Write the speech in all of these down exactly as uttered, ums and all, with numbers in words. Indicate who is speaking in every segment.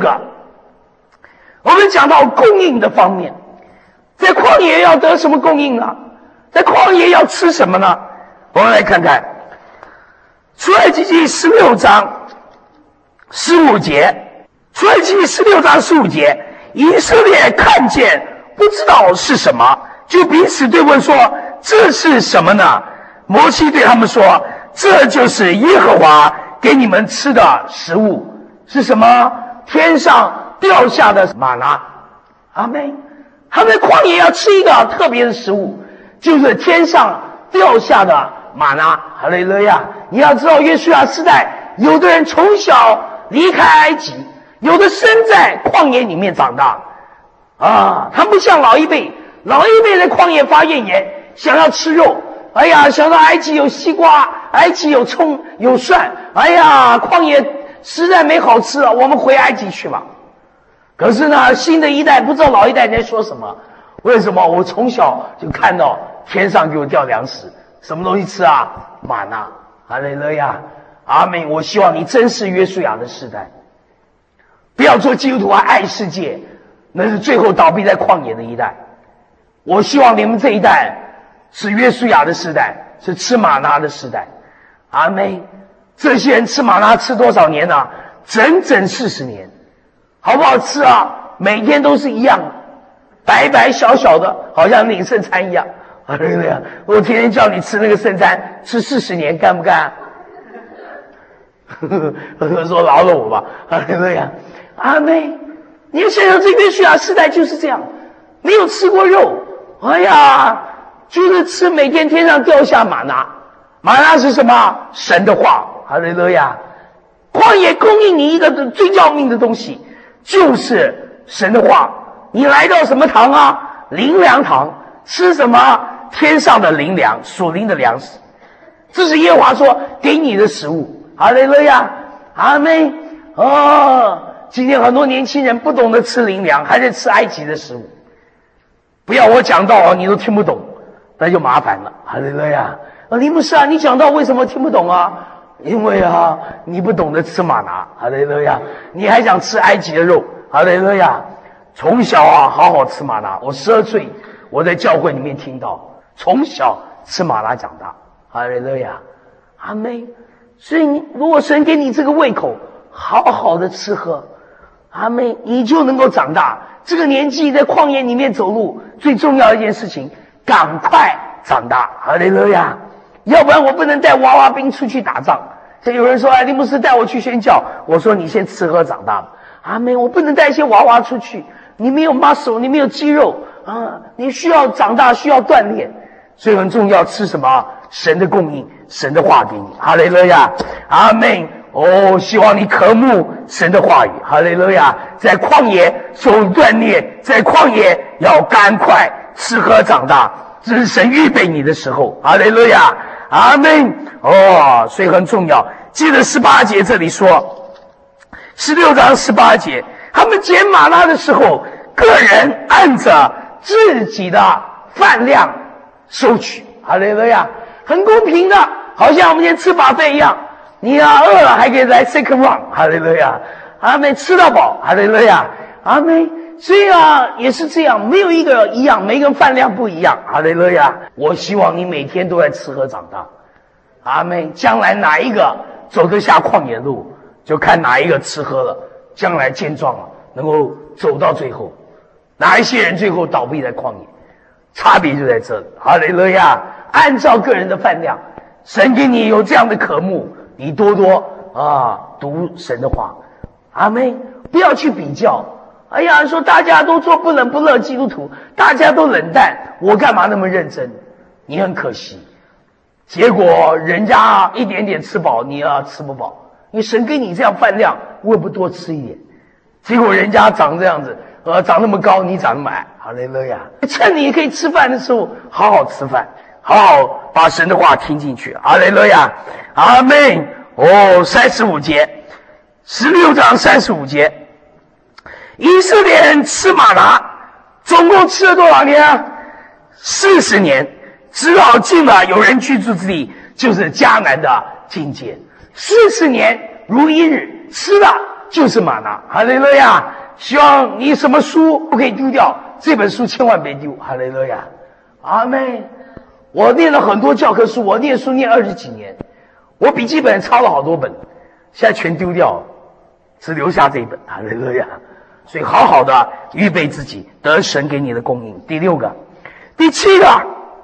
Speaker 1: 个，我们讲到供应的方面，在旷野要得什么供应呢？在旷野要吃什么呢？我们来看看出埃及记十六章十五节，出埃及记十六章十五节，以色列看见不知道是什么，就彼此对问说，这是什么呢？摩西对他们说，这就是耶和华给你们吃的食物。是什么？天上掉下的玛拿。阿们。他们在旷野要吃一个特别的食物，就是天上掉下的玛拿。哈利路亚！你要知道，约书亚时代，有的人从小离开埃及，有的生在旷野里面长大啊。他不像老一辈，老一辈在旷野发怨言，想要吃肉。哎呀，想到埃及有西瓜，埃及有葱有蒜，哎呀，旷野实在没好吃了，我们回埃及去吧。可是呢，新的一代不知道老一代在说什么。为什么？我从小就看到天上给我掉粮食，什么东西吃啊？玛纳。哈利路亚，阿们。我希望你珍视约书亚的世代，不要做基督徒啊爱世界，那是最后倒闭在旷野的一代。我希望你们这一代是约书亚的世代，是吃玛纳的世代。阿们。这些人吃玛纳吃多少年啊？整整四十年。好不好吃啊？每天都是一样的，白白小小的，好像领圣餐一样。啊，对不对？我天天叫你吃那个圣餐，吃四十年，干不干？说饶了我吧，啊，对不对？阿妹，你要想想这约书亚时代就是这样，没有吃过肉，哎呀，就是吃每天天上掉下玛拿。玛拿是什么？神的话，哈利路亚。旷野供应你一个最要命的东西，就是神的话。你来到什么堂啊？灵粮堂。吃什么？天上的灵粮，属灵的粮食。这是耶和华说给你的食物。哈利路亚，阿们。哦，今天很多年轻人不懂得吃灵粮，还在吃埃及的食物。不要我讲到你都听不懂，那就麻烦了。哈利路亚。啊，林牧师啊，你讲到为什么听不懂啊？因为啊，你不懂得吃玛拿。哈利路亚。你还想吃埃及的肉。哈利路亚。从小啊，好好吃玛拿。我十二岁，我在教会里面听到，从小吃玛拿长大。哈利路亚，阿们。所以你如果神给你这个胃口，好好的吃喝，阿们，你就能够长大。这个年纪在旷野里面走路，最重要的一件事情，赶快长大。哈利路亚。要不然我不能带娃娃兵出去打仗。像有人说，哎，林牧师带我去宣教，我说你先吃喝长大吧。阿们，我不能带一些娃娃出去，你没有 muscle， 你没有肌肉啊，你需要长大，需要锻炼。所以很重要，吃什么？神的供应，神的话给你。哈利路亚，阿们。哦，希望你渴慕神的话语。哈利路亚，在旷野受锻炼，在旷野要赶快吃喝长大，这是神预备你的时候。哈利路亚，阿们。哦，所以很重要。记得十八节这里说，十六章十八节，他们捡玛拿的时候，个人按着自己的饭量收取。哈利路亚，很公平的，好像我们今天吃buffet一样。你啊饿了还可以来 second round。哈利路亚，阿们，吃到饱。哈利路亚，阿们。所以啊也是这样，没有一个一样，每个人饭量不一样。哈利路亚，我希望你每天都在吃喝长大。阿们，将来哪一个走得下旷野路，就看哪一个吃喝了，将来健壮了，能够走到最后。哪一些人最后倒闭在旷野，差别就在这里。哈利路亚，按照个人的饭量，神给你有这样的渴慕，你多多啊读神的话。阿们，不要去比较。哎呀，说大家都做不冷不热基督徒，大家都冷淡，我干嘛那么认真？你很可惜。结果人家一点点吃饱，你啊吃不饱。你神给你这样饭量，我也不多吃一点。结果人家长这样子，呃，长那么高，你长那么矮。哈利路亚！趁你可以吃饭的时候，好好吃饭，好好把神的话听进去。哈利路亚，阿们。哦，三十五节，十六章三十五节，以色列人吃玛拿，总共吃了多少年啊？四十年，直到进了有人居住之地，就是迦南的境界。四十年如一日，吃了就是玛拿，哈利路亚！希望你什么书不可以丢掉，这本书千万别丢，哈利路亚！阿们。我念了很多教科书，我念书念二十几年，我笔记本抄了好多本，现在全丢掉了，只留下这一本，哈利路亚！所以好好的预备自己，得神给你的供应。第六个，第七个，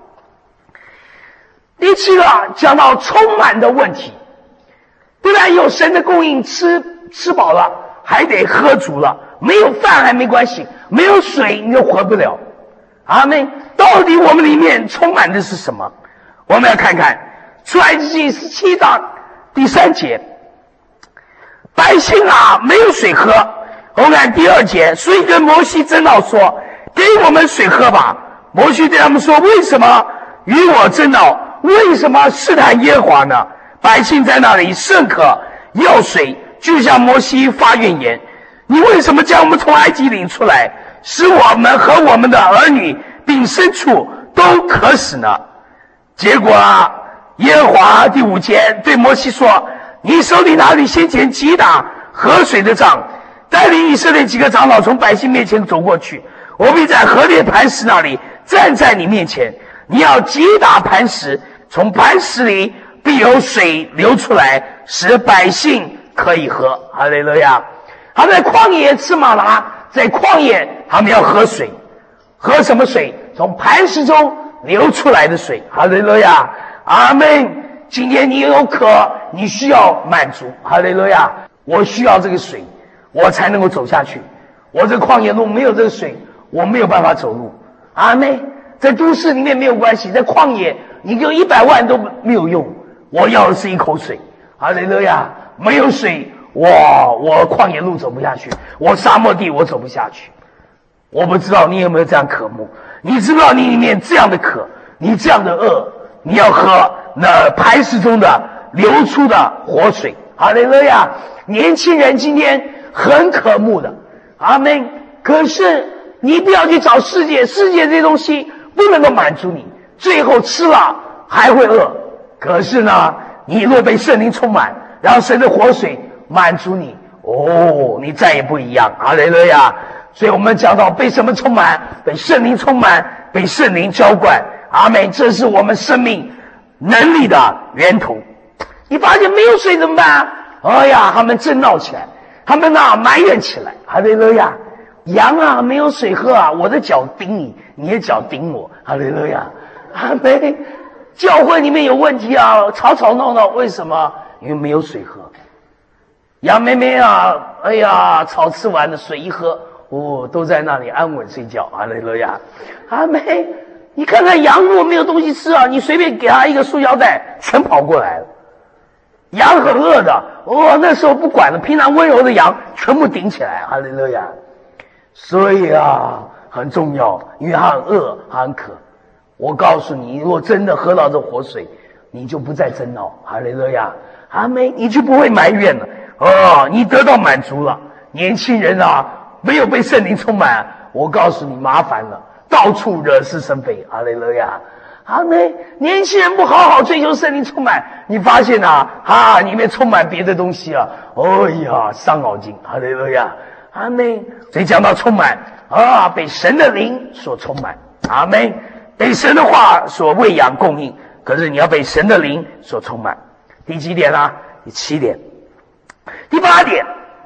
Speaker 1: 第七个讲到充满的问题。不然有神的供应，吃吃饱了还得喝足了，没有饭还没关系，没有水你就活不了。阿们。到底我们里面充满的是什么？我们要看看出埃及记十七章第三节，百姓啊没有水喝。我们看第二节，所以跟摩西争闹说，给我们水喝吧。摩西对他们说，为什么与我争闹？为什么试探耶和华呢？百姓在那里甚渴要水，就向摩西发怨言，你为什么将我们从埃及领出来，使我们和我们的儿女并牲畜都渴死呢？结果啊，耶和华第五节对摩西说，你手里拿你先前击打河水的杖，带领以色列几个长老从百姓面前走过去，我必在河烈磐石那里站在你面前，你要击打磐石，从磐石里必有水流出来，使百姓可以喝。哈利路亚！他们在旷野吃玛拿，在旷野他们要喝水，喝什么水？从磐石中流出来的水。哈利路亚！阿们。今天你有渴，你需要满足。哈利路亚！我需要这个水，我才能够走下去。我这旷野路没有这个水，我没有办法走路。阿们。在都市里面没有关系，在旷野你给我一百万都没有用，我要的是一口水。哈利路亚！没有水，我我旷野路走不下去，我沙漠地我走不下去。我不知道你有没有这样渴慕，你知不知道你里面这样的渴，你这样的饿，你要喝那磐石中的流出的活水。哈利路亚！年轻人今天很渴慕的，阿们。可是你不要去找世界，世界这些东西不能够满足你，最后吃了还会饿。可是呢，你若被圣灵充满，让神的活水满足你，哦，你再也不一样。哈利路亚！所以我们讲到被什么充满？被圣灵充满，被圣灵浇灌。阿们，这是我们生命能力的源头。你发现没有水怎么办？哎呀，他们争闹起来，他们呐埋怨起来。哈利路亚！羊啊没有水喝啊，我的脚顶你，你的脚顶我。哈利路亚！阿们。教会里面有问题啊，吵吵闹闹，为什么？因为没有水喝。羊妹妹啊，哎呀，草吃完了，水一喝，哦，都在那里安稳睡觉。哈利路亚！阿妹，你看看羊如果没有东西吃啊，你随便给他一个塑胶袋，全跑过来了。羊很饿的，哦，那时候不管了，平常温柔的羊全部顶起来。哈利路亚！所以啊，很重要，因为他很饿，他很渴。我告诉你，如果真的喝到这活水，你就不再争闹。哈利路亚！阿们，你就不会埋怨了。哦，你得到满足了。年轻人啊，没有被圣灵充满，我告诉你麻烦了，到处惹是生非。哈利路亚！阿们，年轻人不好好追求圣灵充满，你发现啊，啊，里面充满别的东西啊，哦呀，伤脑筋。哈利路亚！阿们。所以讲到充满啊，被神的灵所充满。阿们。被神的话所喂养供应，可是你要被神的灵所充满。第几点啊？第七点。第八点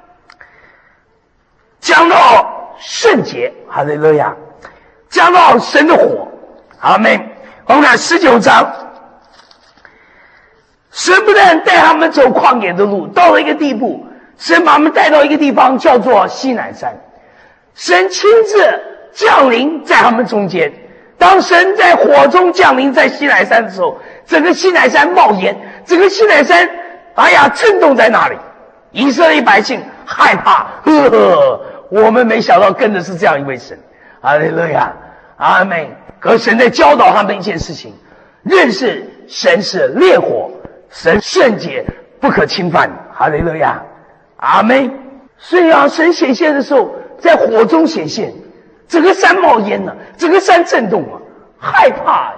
Speaker 1: 讲到圣洁。哈利路亚！讲到神的火。阿们。我们看十九章，神不但带他们走旷野的路，到了一个地步，神把他们带到一个地方叫做西乃山，神亲自降临在他们中间。当神在火中降临在西乃山的时候，整个西乃山冒烟，整个西乃山哎呀震动在那里。以色列百姓害怕，呵呵，我们没想到跟的是这样一位神。哈利路亚！阿们。可神在教导他们一件事情，认识神是烈火，神圣洁不可侵犯。哈利路亚！阿们。所以啊，神显现的时候在火中显现，整个山冒烟了，整个山震动了，害怕。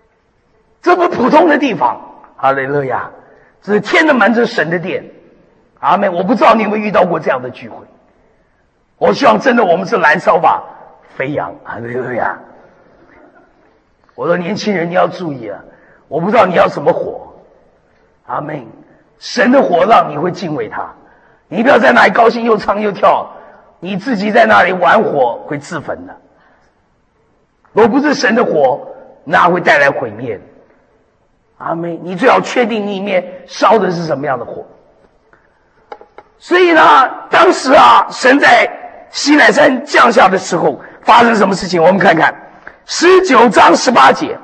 Speaker 1: 这不普通的地方。哈利路亚！这是天的门，这是神的殿。 阿们。我不知道你有没有遇到过这样的聚会，我希望真的我们是燃烧吧飞扬，哈利路亚。我说年轻人你要注意啊，我不知道你要什么火，阿们。神的火让你会敬畏他，你不要在那里高兴又唱又跳，你自己在那里玩火会自焚的。若不是神的火，那会带来毁灭的。阿们。你最好确定你里面烧的是什么样的火。所以呢，当时啊，神在西乃山降下的时候发生什么事情，我们看看十九章十八节。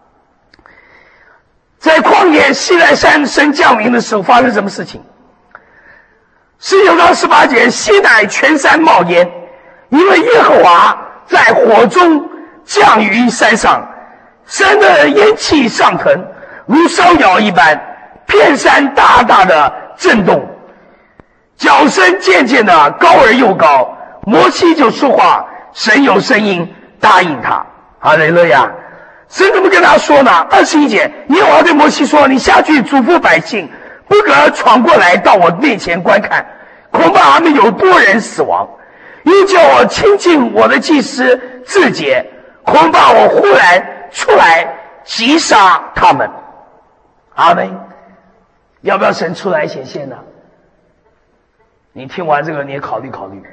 Speaker 1: 在旷野西乃山神降临的时候发生什么事情？十九章十八节，西乃全山冒烟，因为耶和华在火中降于山上，山的烟气上腾，如烧窑一般，遍山大大的震动，脚声渐渐的高而又高。摩西就说话，神有声音答应他。哈利路亚。神怎么跟他说呢？二十一节，耶和华对摩西说，你下去嘱咐百姓，不可闯过来到我面前观看，恐怕他们有多人死亡，又叫我亲近我的祭司自洁，恐怕我忽然出来击杀他们。阿们。要不要神出来显现呢？你听完这个你也考虑考虑，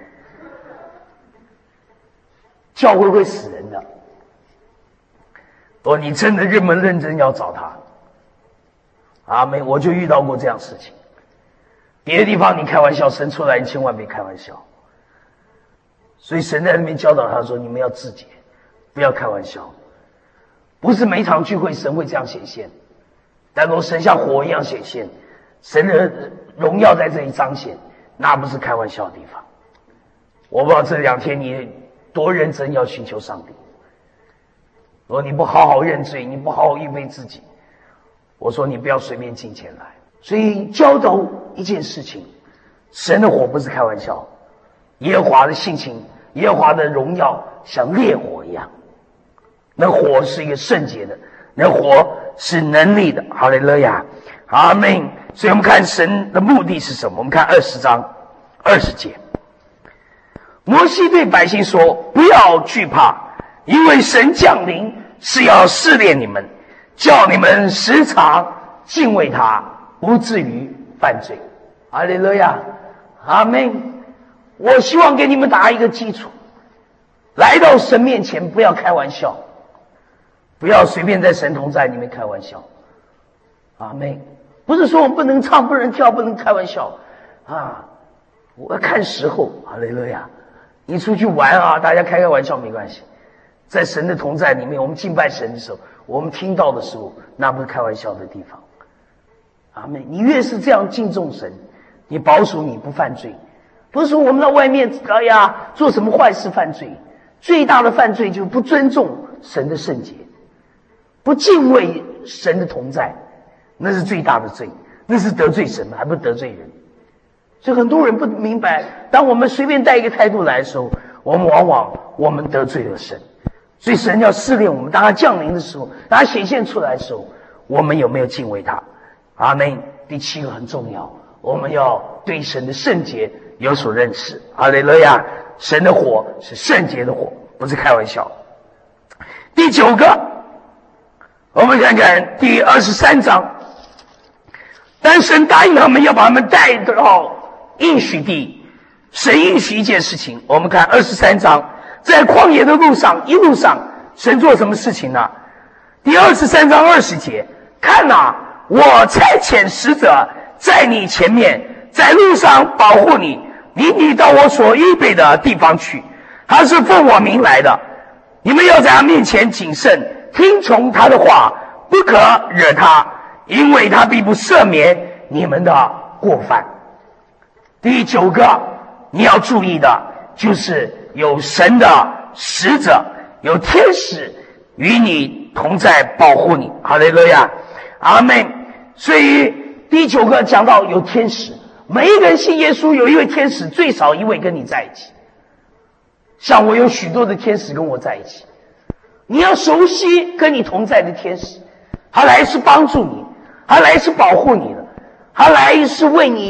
Speaker 1: 教会会死人的。哦，你真的认不认真要找他？阿们。我就遇到过这样事情。别的地方你开玩笑，神出来你千万别开玩笑。所以神在那边教导他说，你们要自洁，不要开玩笑。不是每一场聚会神会这样显现，但若神像火一样显现，神的荣耀在这里彰显，那不是开玩笑的地方。我不知道这两天你多认真要寻求上帝。如果你不好好认罪，你不好好预备自己，我说你不要随便进前来。所以教导一件事情，神的火不是开玩笑，耶和华的性情，耶和华的荣耀像烈火一样，那火是一个圣洁的，那火是能力的。哈利路亚，阿们。所以我们看神的目的是什么？我们看二十章二十节，摩西对百姓说，不要惧怕，因为神降临是要试炼你们，叫你们时常敬畏他，不至于犯罪。哈利路亚，阿们。我希望给你们打一个基础，来到神面前不要开玩笑，不要随便在神同在里面开玩笑。阿们。不是说我们不能唱不能跳不能开玩笑啊，我要看时候。哈利路亚。你出去玩啊，大家开开玩笑没关系，在神的同在里面，我们敬拜神的时候，我们听到的时候，那不是开玩笑的地方。阿们。你越是这样敬重神，你保守你不犯罪。不是说我们在外面哎呀做什么坏事犯罪，最大的犯罪就是不尊重神的圣洁，不敬畏神的同在，那是最大的罪，那是得罪神，还不是得罪人。所以很多人不明白，当我们随便带一个态度来的时候，我们往往我们得罪了神。所以神要试炼我们，当他降临的时候，当他显现出来的时候，我们有没有敬畏他？阿们。第七个很重要，我们要对神的圣洁有所认识。哈利路亚。神的火是圣洁的火，不是开玩笑。第九个，我们看看第二十三章，但神答应他们要把他们带到应许地，神应许一件事情。我们看二十三章，在旷野的路上，一路上神做什么事情呢？第二十三章二十节，看哪，我差遣使者在你前面，在路上保护你，领你到我所预备的地方去。他是奉我名来的，你们要在他面前谨慎，听从他的话，不可惹他，因为他必不赦免你们的过犯。第九个你要注意的就是有神的使者，有天使与你同在，保护你。哈利路亚，阿们。所以第九个讲到有天使，每一个人信耶稣有一位天使，最少一位跟你在一起。像我有许多的天使跟我在一起，你要熟悉跟你同在的天使，他来是帮助你，他来是保护你的，他来是为你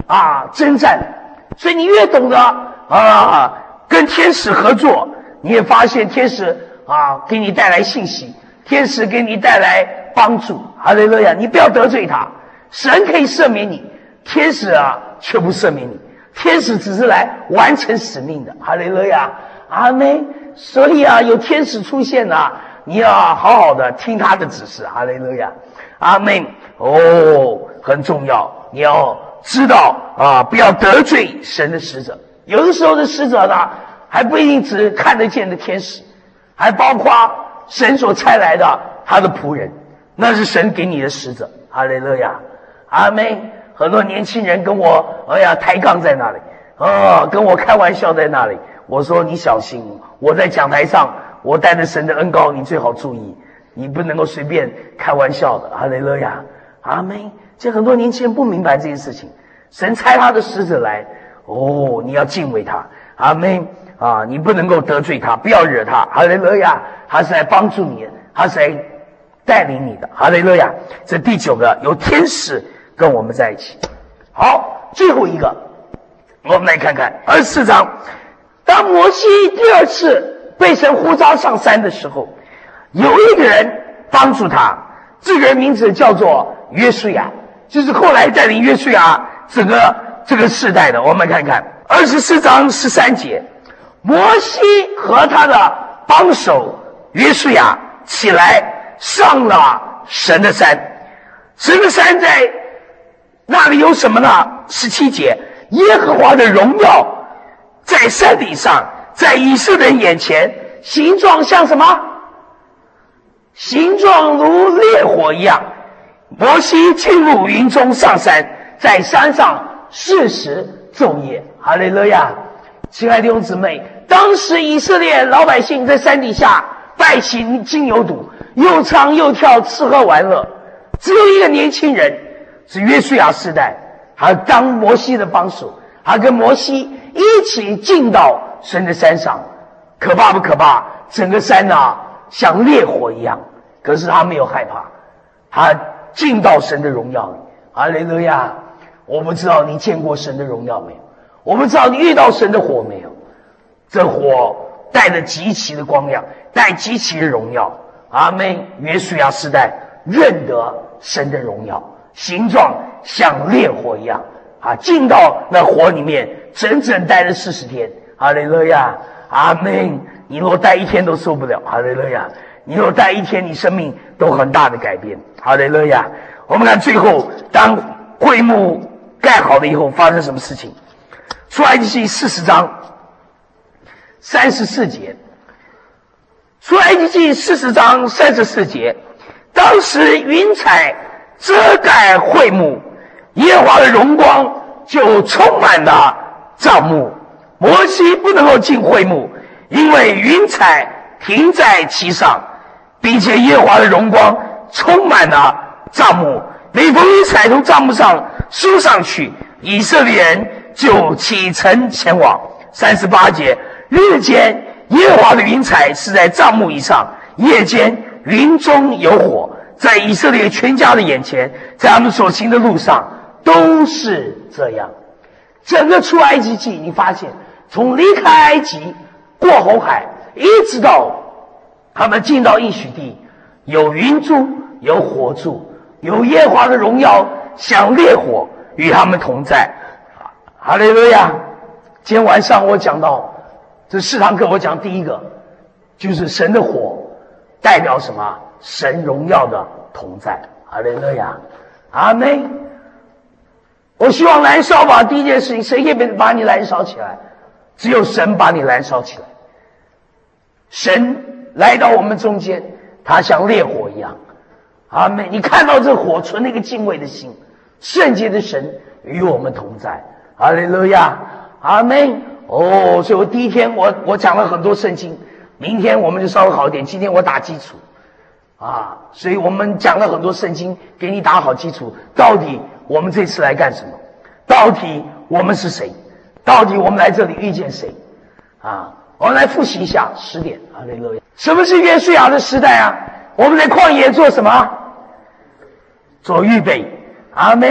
Speaker 1: 啊征战。所以你越懂得啊跟天使合作，你也发现天使啊给你带来信息，天使给你带来帮助。哈利路亚！你不要得罪他，神可以赦免你，天使啊却不赦免你，天使只是来完成使命的。哈利路亚！阿们。所以啊有天使出现啊，你要好好的听他的指示。哈利路亚！阿们。哦，很重要，你要知道啊，不要得罪神的使者。有的时候的使者呢，还不一定只看得见的天使，还包括神所差来的他的仆人，那是神给你的使者。哈利路亚！阿们。很多年轻人跟我哎呀抬杠在那里，哦，跟我开玩笑在那里。我说你小心，我在讲台上，我带着神的恩膏，你最好注意，你不能够随便开玩笑的。哈利路亚！阿们。这很多年轻人不明白这件事情，神差他的使者来，哦，你要敬畏他。阿们。啊，你不能够得罪他，不要惹他。哈利路亚！他是来帮助你的，他是来带领你的。哈利路亚！这第九个，有天使跟我们在一起。好，最后一个，我们来看看二十四章。当摩西第二次被神呼召上山的时候，有一个人帮助他，这个人名字叫做约书亚，就是后来带领约书亚整个这个世代的。我们看看二十四章十三节，摩西和他的帮手约书亚起来上了神的山。神的山在那里有什么呢？十七节，耶和华的荣耀在山顶上，在以色列人眼前，形状像什么？形状如烈火一样。摩西进入云中上山，在山上四十昼夜。哈利路亚！亲爱的弟兄姊妹，当时以色列老百姓在山底下拜起金牛犊，又唱又跳，吃喝玩乐。只有一个年轻人是约书亚世代，他当摩西的帮手，他跟摩西一起进到神的山上。可怕不可怕？整个山啊像烈火一样，可是他没有害怕，他进到神的荣耀里。哈利路亚！我不知道你见过神的荣耀没有，我不知道你遇到神的火没有，这火带着极其的光亮，带极其的荣耀。阿们。约书亚世代认得神的荣耀，形状像烈火一样啊！进到那火里面，整整待了四十天。哈利路亚！阿们。你若待一天都受不了。哈利路亚！你若待一天，你生命都很大的改变。哈利路亚！我们看最后，当会幕盖好了以后，发生什么事情？出埃及记四十章三十四节。出埃及记四十章三十四节，当时云彩遮盖会幕，耶和华的荣光就充满了帐幕。摩西不能够进会幕，因为云彩停在其上，并且耶和华的荣光充满了帐幕。每逢云彩从帐幕上升上去，以色列人就启程前往。三十八节，日间耶和华的云彩是在帐幕以上，夜间云中有火，在以色列全家的眼前，在他们所行的路上都是这样。整个出埃及记，你发现从离开埃及过红海，一直到他们进到应许地，有云柱，有火柱，有耶和华的荣耀像烈火与他们同在。哈利路亚！今天晚上我讲到这四堂课，我讲第一个就是神的火代表什么？神荣耀的同在。哈利路亚！阿们。我希望燃烧吧，第一件事情，谁可以把你燃烧起来？只有神把你燃烧起来。神来到我们中间，他像烈火一样。阿们。你看到这火，存那个敬畏的心，圣洁的神与我们同在。哈利路亚！阿们。哦，所以我第一天我我讲了很多圣经，明天我们就稍微好一点，今天我打基础啊，所以我们讲了很多圣经，给你打好基础。到底我们这次来干什么？到底我们是谁？到底我们来这里遇见谁？啊，我们来复习一下十点。哈利路亚！什么是约书亚的时代啊？我们在旷野做什么？做预备。阿们。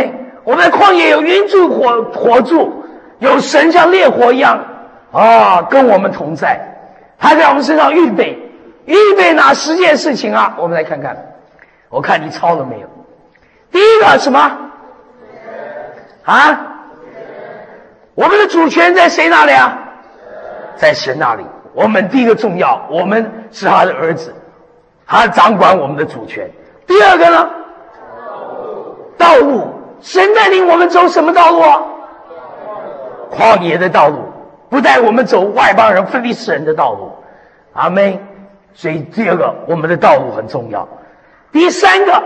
Speaker 1: 我们的旷野有云柱火火柱，有神像烈火一样啊，跟我们同在，他在我们身上预备预备哪十件事情啊？我们来看看，我看你抄了没有？第一个什么啊？我们的主权在谁那里啊？在神那里。我们第一个重要，我们是他的儿子，他掌管我们的主权。第二个呢？道路，神带领我们走什么道路啊？旷野的道路，不带我们走外邦人非利士人的道路。阿们。所以第二个，我们的道路很重要。第三个，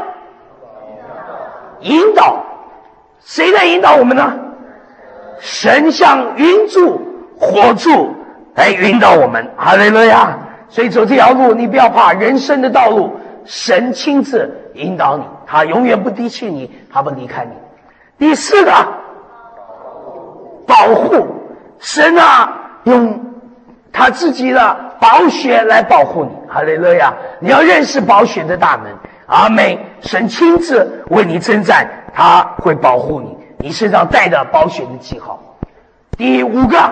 Speaker 1: 引导，谁在引导我们呢？神像云柱火柱来引导我们。哈利路亚。所以走这条路你不要怕，人生的道路神亲自引导你，他永远不离弃你，他不离开你。第四个，保护，神啊用他自己的宝血来保护你。哈利路亚。你要认识宝血的大门。阿们。神亲自为你征战，他会保护你，你身上带着宝血的记号。第五个，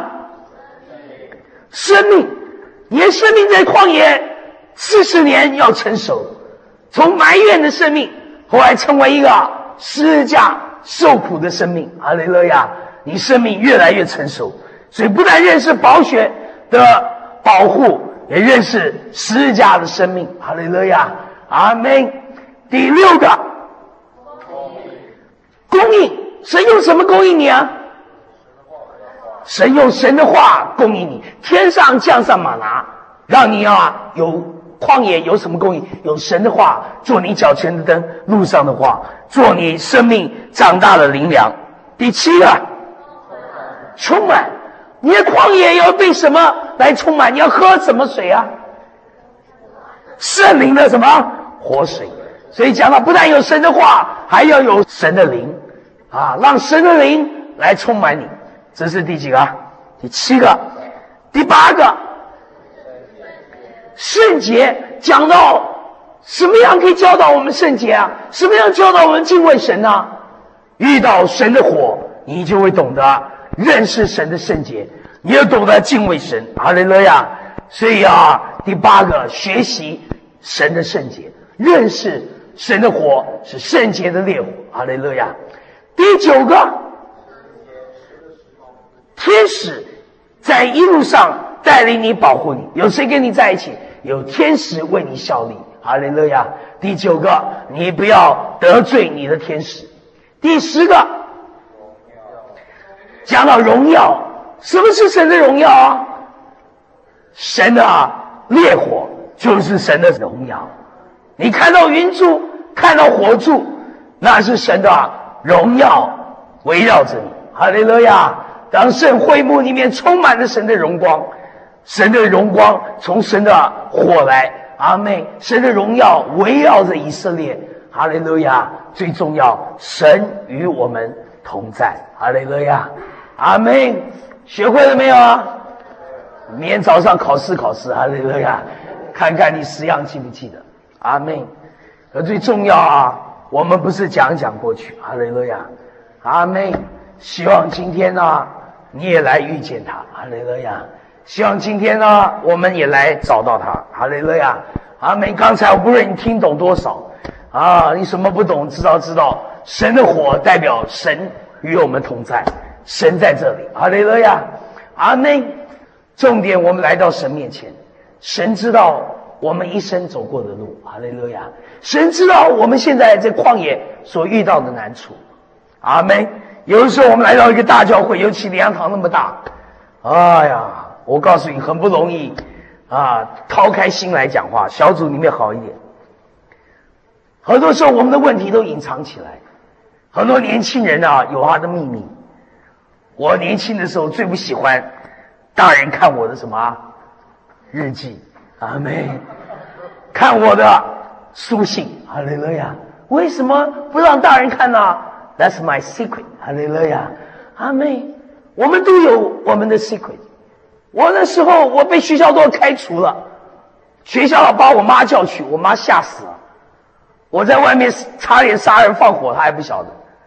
Speaker 1: 生命，你的生命在旷野四十年要成熟，从埋怨的生命后来成为一个十字架受苦的生命。哈利路亚。你生命越来越成熟，所以不但认识宝血的保护，也认识十字架的生命。哈利路亚。阿们。第六个，供应，神用什么供应你啊？神用神的话供应你，天上降上玛拿，让你啊有旷野有什么供应？有神的话，做你脚前的灯，路上的话，做你生命长大的灵粮。第七个，充满，你的旷野要被什么来充满？你要喝什么水啊？圣灵的什么活水。所以讲到不但有神的话，还要有神的灵啊，让神的灵来充满你。这是第几个？第七个。第八个，圣洁，讲到什么样可以教导我们圣洁啊？什么样教导我们敬畏神啊？遇到神的火，你就会懂得认识神的圣洁，你要懂得敬畏神。哈利路亚。所以啊，第八个，学习神的圣洁，认识神的火是圣洁的烈火。哈利路亚。第九个，天使在一路上带领你，保护你。有谁跟你在一起？有天使为你效力。哈利路亚。第九个，你不要得罪你的天使。第十个，讲到荣耀，什么是神的荣耀啊？神的烈火就是神的荣耀。你看到云柱，看到火柱，那是神的荣耀围绕着你。哈利路亚。当圣会幕里面充满了神的荣光，神的荣光从神的火来。阿们。神的荣耀围绕着以色列。哈利路亚。最重要，神与我们同在。哈利路亚。阿们。学会了没有啊？明天早上考试考试。哈利路亚。看看你十样记不记得。阿们。而最重要啊，我们不是讲讲过去。哈利路亚。阿们。希望今天呢你也来遇见他。哈利路亚。希望今天呢我们也来找到他。哈利路亚。阿们。刚才我不论你听懂多少啊，你什么不懂，知道知道神的火代表神与我们同在，神在这里。哈利路亚。阿们。重点，我们来到神面前，神知道我们一生走过的路。哈利路亚。神知道我们现在在旷野所遇到的难处。阿们。有的时候我们来到一个大教会，尤其灵粮堂那么大，哎呀，我告诉你很不容易啊，掏开心来讲话，小组里面好一点。很多时候我们的问题都隐藏起来，很多年轻人啊有他的秘密。我年轻的时候最不喜欢大人看我的什么日记。阿们。看我的书信。哈利路亚。为什么不让大人看呢？That's my secret. 哈利路亚。阿们。我们都有我们的 secret。我那时候我被学校都开除了，学校把我妈叫去，我妈吓死了。我在外面差点杀人放火，她还不晓得。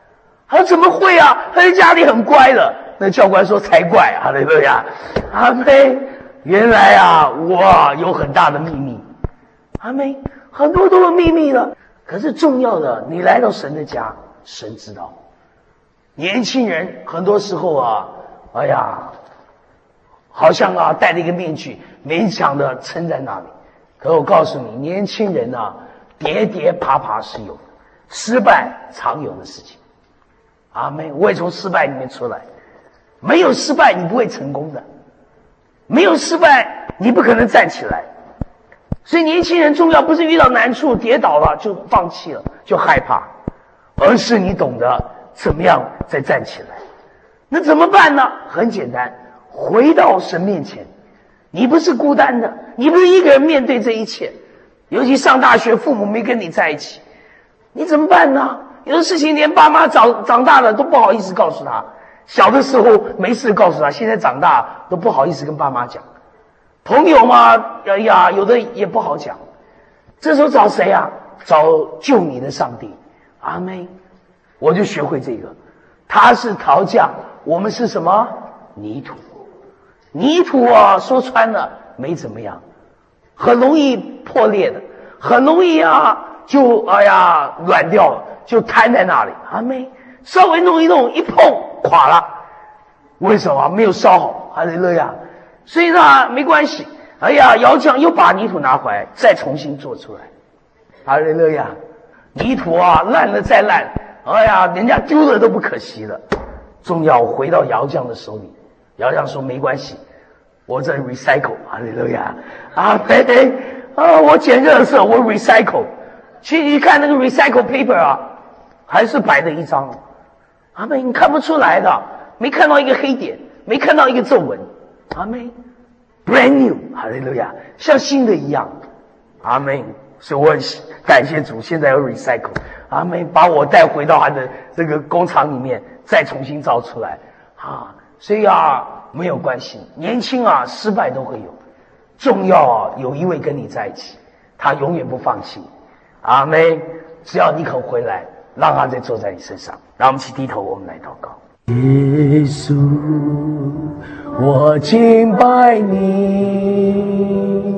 Speaker 1: 他说怎么会啊？他在家里很乖的。那教官说才怪，哈利路亚，阿妹，原来啊，我有很大的秘密，阿妹，很多都有秘密了。可是重要的，你来到神的家，神知道。年轻人很多时候啊，哎呀，好像啊戴了一个面具，勉强的撑在那里。可我告诉你，年轻人啊，跌跌爬爬是有的，失败常有的事情。阿妹，我也从失败里面出来。没有失败，你不会成功的；没有失败，你不可能站起来。所以年轻人重要不是遇到难处跌倒了就放弃了就害怕，而是你懂得怎么样再站起来。那怎么办呢？很简单，回到神面前。你不是孤单的，你不是一个人面对这一切。尤其上大学，父母没跟你在一起，你怎么办呢？有的事情连爸妈长长大了都不好意思告诉他。小的时候没事告诉他，现在长大都不好意思跟爸妈讲。朋友嘛，哎呀，有的也不好讲。这时候找谁啊？找救你的上帝。阿妹，我就学会这个。他是陶匠，我们是什么？泥土。泥土啊，说穿了没怎么样，很容易破裂的，很容易啊，就哎呀软掉了，就瘫在那里。阿妹，稍微弄一弄，一碰垮了。为什么？没有烧好。哈利路亚。所以呢，没关系。哎呀，窑匠又把泥土拿回来，再重新做出来。哈利路亚。泥土啊，烂了再烂，哎呀，人家丢了都不可惜了。重要回到窑匠的手里，窑匠说没关系，我在 recycle。哈利路亚。啊，对对，啊，我捡垃圾，我 recycle。去你看那个 recycle paper 啊，还是白的一张。阿妹，你看不出来的，没看到一个黑点，没看到一个皱纹。阿妹 ，brand new， 哈利路亚，像新的一样。阿妹，所以我很感谢主，现在有 recycle。阿妹，把我带回到他的这个工厂里面，再重新造出来。啊，所以啊，没有关系，年轻啊，失败都会有，重要啊，有一位跟你在一起，他永远不放弃。阿妹，只要你肯回来，让他再坐在你身上。让我们一起低头，我们来祷告。耶稣，我敬拜你。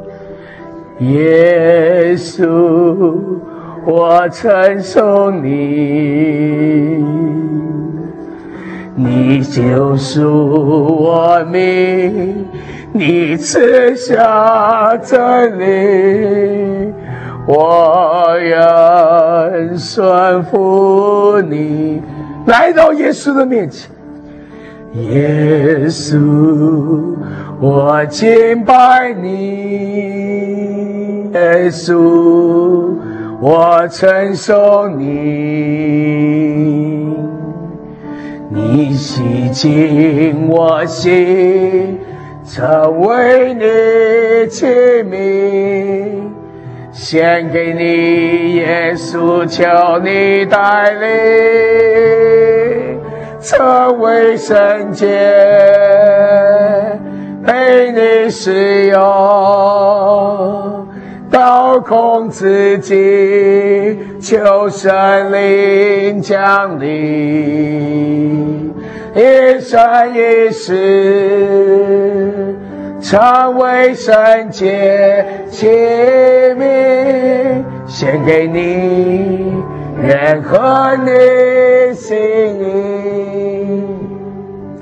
Speaker 1: 耶稣，我称颂你。你救赎我命，你赐下真理，我愿顺服你。来到耶稣的面前，耶稣，我敬拜你。耶稣，我称颂你。你洗净我心，成为你器皿，献给你，耶稣，求你带领，成为圣洁，被你使用，倒空自己，求神灵降临，一生一世，成为圣洁器皿，献给你，愿和你心意。